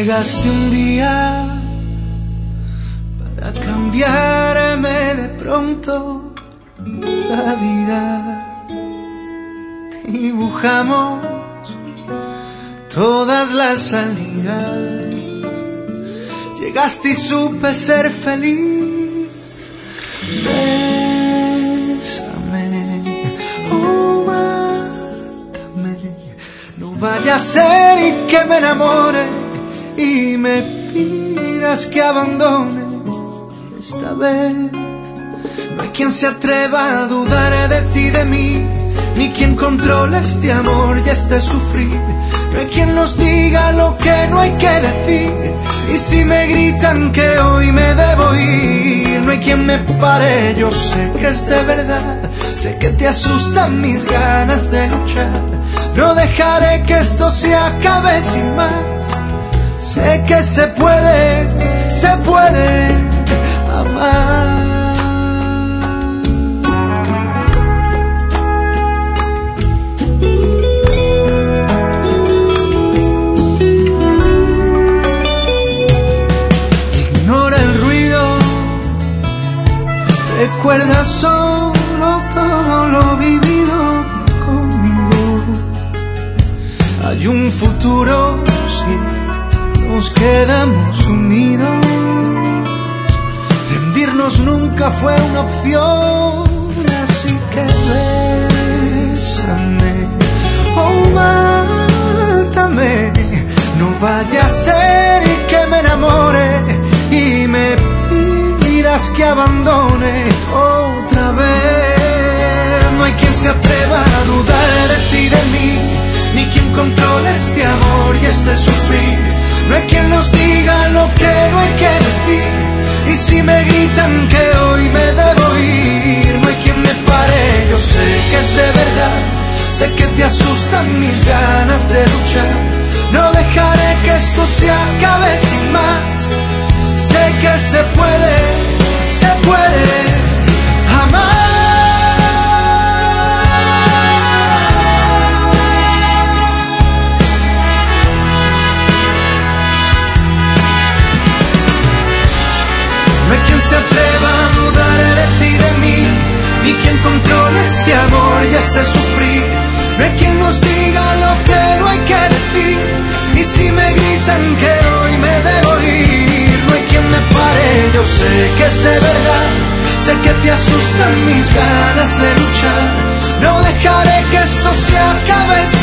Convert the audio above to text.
Llegaste un día para cambiarme de pronto la vida. Dibujamos todas las salidas. Llegaste y supe ser feliz. Bésame, oh, mátame. No vaya a ser y que me enamore y me pidas que abandone. Esta vez no hay quien se atreva a dudar de ti, de mí, ni quien controle este amor y este sufrir. No hay quien nos diga lo que no hay que decir. Y si me gritan que hoy me debo ir, no hay quien me pare, yo sé que es de verdad. Sé que te asustan mis ganas de luchar. No dejaré que esto se acabe sin más. Sé que se puede amar. Recuerda solo todo lo vivido conmigo. Hay un futuro si nos quedamos unidos. Rendirnos nunca fue una opción, así que bésame, oh, mátame. No vaya a ser y que me enamore y me que abandone otra vez. No hay quien se atreva a dudar de ti, de mí, ni quien controle este amor y este sufrir. No hay quien nos diga lo que no hay que decir. Y si me gritan que hoy me debo ir, no hay quien me pare, yo sé que es de verdad. Sé que te asustan mis ganas de luchar. No dejaré que esto se acabe sin más. Sé que se puede amar. No hay quien se atreva a dudar de ti, de mí, ni quien controle este amor y este sufrir. No hay quien nos diga lo que no hay que decir. Y si me gritan que hoy me debo ir, no hay quien me pare, yo sé que es de verdad. Sé que te asustan mis ganas de luchar. No dejaré que esto se acabe